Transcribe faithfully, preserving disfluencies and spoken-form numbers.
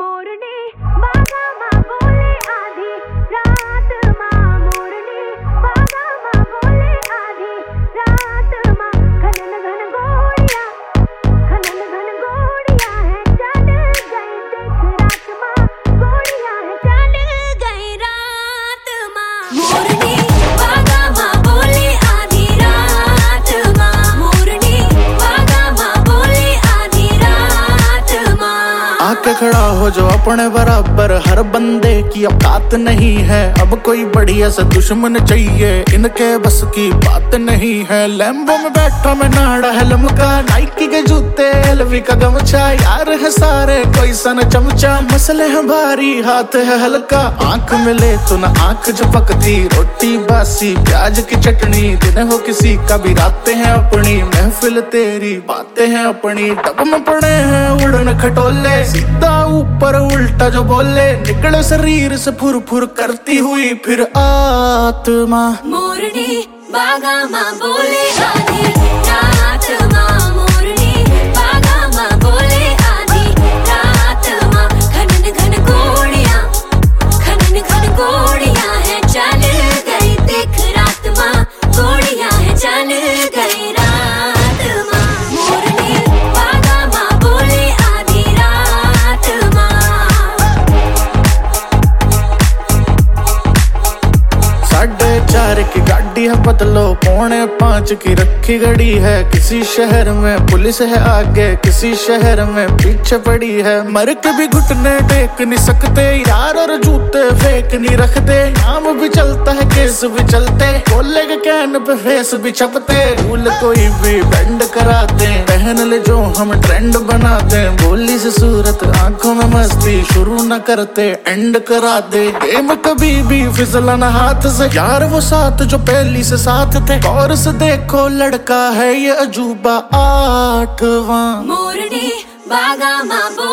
मोरनी बागा माँ बोले आधी रात माँ मोरनी बागा माँ बोले आधी रात माँ घनन घन गोड़िया घनन घन गोड़िया है चल गई देख रात माँ गोड़िया है चल गई रात माँ मोरनी बागा माँ बोले आधी रात माँ मोरनी बागा माँ बोले आधी रात माँ आके खड़ा हो जो अपने बराबर, हर बंदे की औकात नहीं है। अब कोई बढ़िया सा दुश्मन चाहिए, इनके बस की बात नहीं है। लैम्बो में बैठा मैं नाड़ा है लमका, नाइकी के जूते एलवी का गमछा, यार है सारे कोई सन चमचा, मसले हैं भारी हाथ है हल्का। आंख मिले तो ना आंख झपकती, रोटी बासी प्याज की चटनी, दिन हो किसी का भी रातें हैं अपनी, महफिल तेरी बातें हैं अपनी। डब में पड़े हैं उड़न खटोले, सीधा ऊपर उल्टा जो बोले, निकले शरीर से फुर फुर करती हुई फिर आत्मा। मोरनी बागा माँ बोले आधी रात माँ मोरनी बागा माँ बोले आधी रात माँ घनन घन गोड़िया घनन घन गोड़िया है चल गई देख रात माँ गोड़िया है चल गई रात माँ मोरनी बागा माँ बोले आधी रात माँ साढ़े चार की गाड़ी है बदलो, पौने पाँच की रखी गड़ी है। किसी शहर में पुलिस है आगे, किसी शहर में पीछे पड़ी है। मर के भी घुटने टेक नहीं सकते यार, और जूते फेंक नहीं रखते। नाम भी चलता है केस भी चलते, बोले के कैन पे फेस भी छपते। भूल कोई भी बैंड कराते, पहन ले जो हम ट्रेंड बनाते। बोली से सूरत आंखों में मस्ती, शुरू न करते एंड करा दे। गेम कभी भी फिसला ना हाथ से, यार वो साथ जो पहली से साथ थे। गौर से देखो लड़का है ये अजूबा आठवां। मोरनी बागा माँ बोले